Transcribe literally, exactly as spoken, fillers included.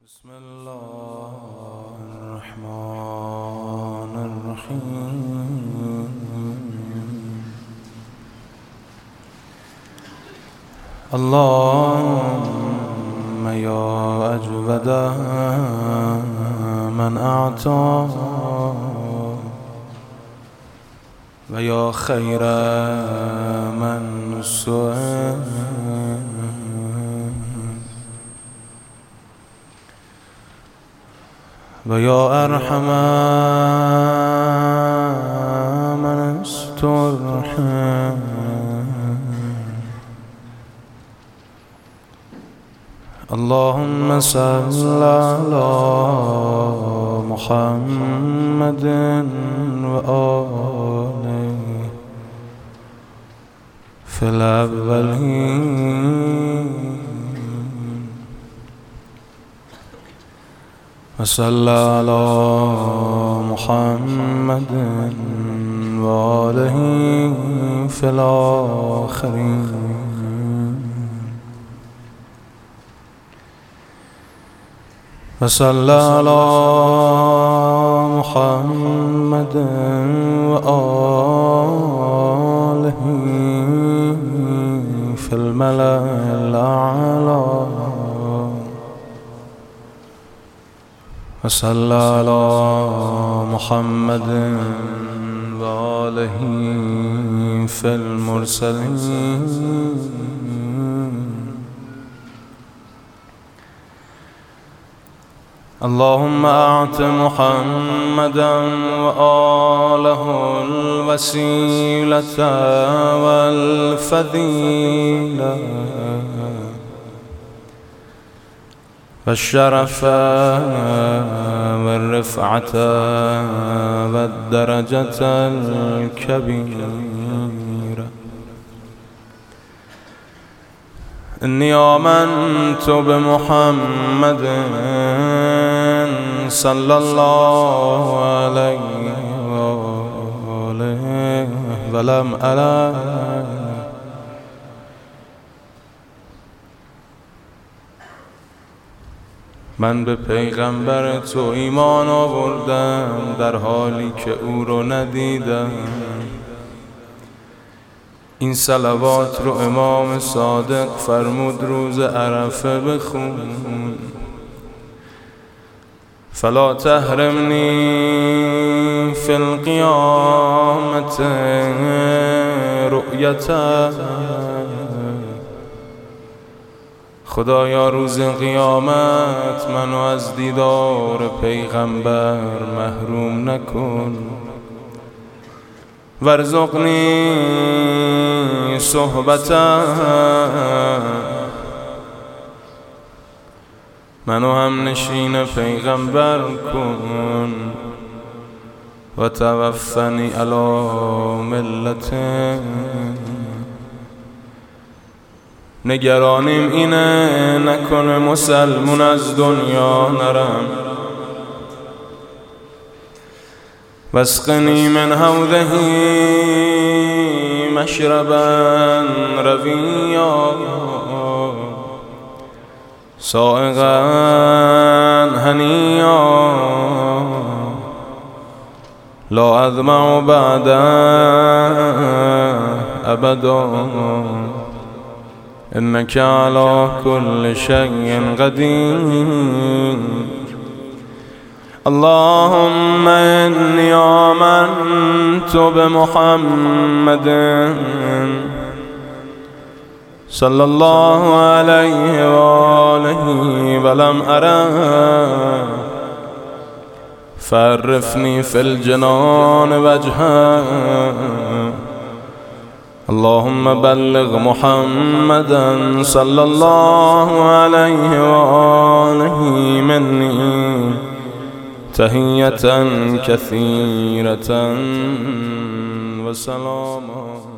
بسم الله الرحمن الرحيم. اللهم يا أجود من أعطى ويا خير من سئل ويا أرحم من استرحم اللهم صل على محمد وآله في الأولين وصلى على محمد وآله في الآخرين وصلى على محمد وآله في الملأ الأعلى وصلى على محمد وآله في المرسلين اللهم أعط محمدا وآله الوسيلة والفضيلة والشرف والرفعة والدرجة الكبيرة. إني آمنت بمحمد صلى الله عليه وآله ولم أرى من به پیغمبر تو ایمان آوردم در حالی که او رو ندیدم. این صلوات رو امام صادق فرمود روز عرفه بخون. فلا تحرمنی فی القیامت رؤیته. خدایا روز قیامت منو از دیدار پیغمبر محروم نکن. وارزقنی صحبته. منو هم نشین پیغمبر کن. و توفنی علی ملته. نگرانیم اینه نکنه مسلمون از دنیا نرم. واسقنی من حوضه مشربا رویا سائغا هنیا لا اظمأ بعد ابدا إنك على كل شيء قدير. اللهم إني آمنت بمحمد صلى الله عليه وآله ولم أره فعرفني في الجنان وجهه. اللهم بلغ محمدا صلى الله عليه وآله مني تحية كثيرة وسلاما.